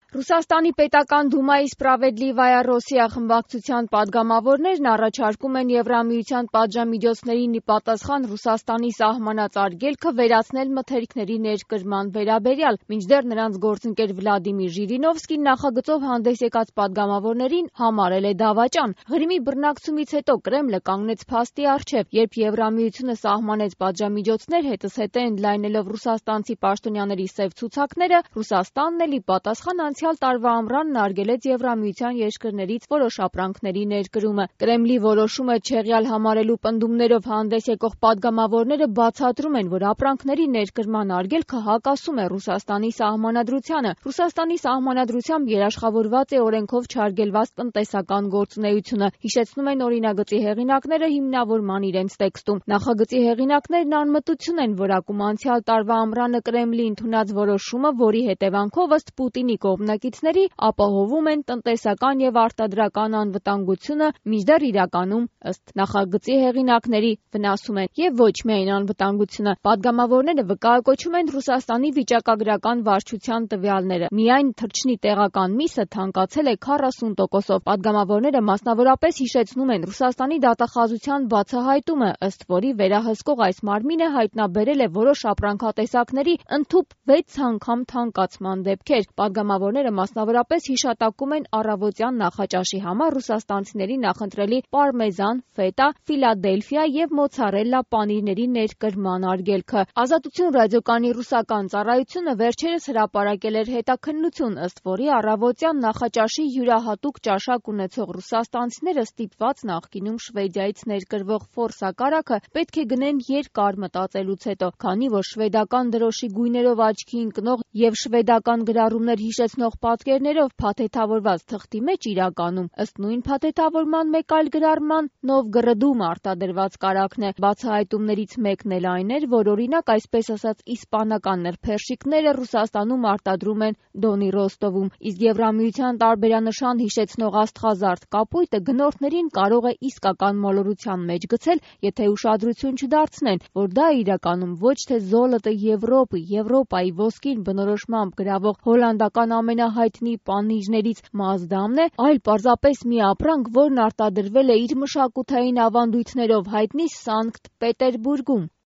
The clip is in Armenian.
Ռուսաստանի պետական դումայի Սպրավեդլիվայա Ռոսիա խմբակցության պատգամավորներն առաջարկում են Եվրամիության պատժամիջոցներին ի պատասխան Ռուսաստանի սահմանած արգելքը վերացնել մթերքների ներկրման վերաբերյալ, մինչդեռ նրանց գործընկեր Վլադիմիր Ժիրինովսկին նախագծով հանդես եկած պատգամավորներին համարել է դավաճան։ Ղրիմի բռնակցումից հետո Կրեմլը կանգնեց փաստի առջև, երբ Եվրամիությունը սահմանեց պատժամիջոցներ հետզհետե ընդլայնելով ռուսաստանցի պաշտոնյաների սև ցուցակները, Ռուսաստանն էլ ի պատասխան անցյալ տարվա ամռանն արգելեց Եվրամիության երկրներից որոշ ապրանքների ներկրումը։ Կրեմլի որոշումը չեղյալ համարելու պնդումներով հանդես եկող պատգամավորները բացատրում են, որ ապրանքների ներկրման արգելքը հակասում է Ռուսաստանի սահմանադրությանը։ Ռուսաստանի սահմանադրությամբ երաշխավորված է օրենքով չարգելված տնտեսական գործունեությունը, հիշեցնում են օրինագծի հեղինակները հիմնավորման իրենց տեքստում։ Նախագծի հեղինակներն անմտություն են որակում անցյալ տարվա ամռանը Կրեմլի ընդունած որոշումը, որի հետևանքով ըստ Պուտինի կողմնակիցների ապահովում են տնտեսական և արտադրական անվտանգությունը, մինչդեռ իրականում ըստ նախագծի հեղինակների վնասում են և ոչ միայն անվտանգությունը։ Պատգամավորները վկայակոչում են Ռուսաստանի վիճակագրական վարչության տվյալները։ Միայն թռչնի տեղական միսը թանկացել է 40%-ով։ Պատգամավորները մասնավորապես հիշեցնում են Ռուսաստանի դատախազության բացահայտումը, ըստ որի վերահսկող այս մարմինը հայտնաբերել է որոշ ապրանքատեսակների ընդհուպ 6 անգամ թանկացման դեպքեր։ Պատգամավորները մասնավորապես հիշատակում են առավոտյան նախաճաշի համար ռուսաստանցիների նախընտրելի պարմեզան, ֆետա, Ֆիլադելֆիա և մոցարելլա պանիրների ներկրման արգելքը։ Ազատություն ռադիոկայանի ռուսական ծառայությունը վերջերս հրապարակել էր հետաքննություն, ըստ որի առավոտյան նախաճաշի յուրահատուկ ճաշակ ունեցող ռուսաստանցիները ստիպված նախկինում Շվեդիայից ներկրվող ֆորսակարակը պետք է գնեն երկար մտածելուց հետո, քանի որ շվեդական դրոշի գույներով աչքի ընկնող և շվեդական գրառումներ հիշեցնող պատկերներով փաթեթավորված թղթի մեջ իրականում ըստ նույն փաթեթավորման մեկ այլ գրառման Նովգորոդում արտադրված կարագն է։ Բացահայտումներից մեկն էլ այն էր, որ օրինակ այսպես ասած իսպանական նրբերշիկները Ռուսաստանում արտադրում են Դոնի Ռոստովում, իսկ Եվրամիության տարբերանշան հիշեցնող աստղազարդ կապույտը գնորդներին կարող է իսկական մոլորության մեջ գցել, եթե ուշադրություն չդարձնեն, որ դա իրականում ոչ թե զոլոտը Եվրոպայի ոսկին բնորոշմամբ գրավող հոլանդական ամենահայտնի պանիրներից Մազդամն է, այլ պարզապես մի ապրանք, որն արտադրվել է իր մշակութային ավանդույթներով հայտնի Սանկտ Պետերբուրգում։